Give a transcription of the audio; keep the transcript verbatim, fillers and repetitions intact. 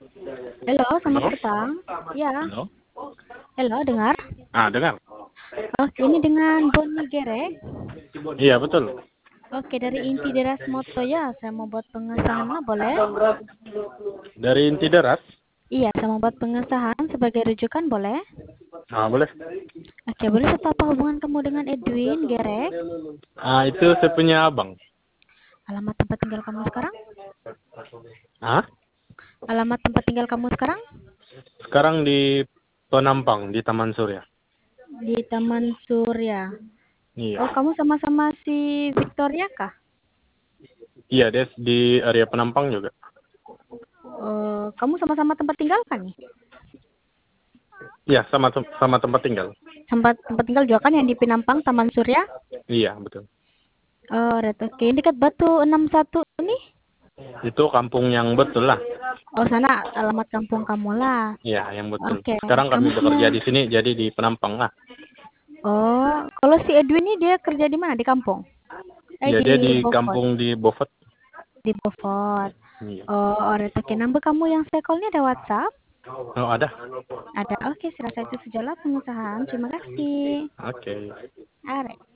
Halo, selamat Halo? petang. Ya, Halo? halo, dengar? Ah, dengar? Oke, ini dengan Boni Gerek. Iya, betul. Oke, dari Inti Deras Moto ya. Saya mau buat pengesahan lah, boleh? Dari inti deras? Iya, saya mau buat pengesahan sebagai rujukan, boleh? Ah, boleh. Oke, boleh serta apa hubungan kamu dengan Edwin Gerek? Ah, itu saya punya abang. Alamat tempat tinggal kamu sekarang? Ah? Alamat tempat tinggal kamu sekarang? Sekarang di Penampang, di Taman Surya. Di Taman Surya. Iya. Oh, kamu sama-sama si Victoria kah? Iya, dia di area Penampang juga. Eh, kamu sama-sama tempat tinggal kan nih? Iya, sama sama tempat tinggal. Tempat tempat tinggal juga kan yang di Pinampang, Taman Surya? Iya, betul. Oh, Red. Oke, dekat Batu enam satu nih. Itu kampung yang betul lah. Oh, sana alamat kampung kamu lah. Iya, yang betul. Oke, Sekarang kami kamu punya. bekerja di sini, jadi di Penampang lah. Oh, kalau si Edwin ini dia kerja di mana? Di kampung? Eh, Iya, di dia di Beaufort. kampung di Beaufort. Di Beaufort. Iya. Oh, alright. Oke, number kamu yang saya call ini ada WhatsApp? Oh, ada? Ada. Oke, saya rasa itu sajalah pengusahaan. Terima kasih. Oke. Alright.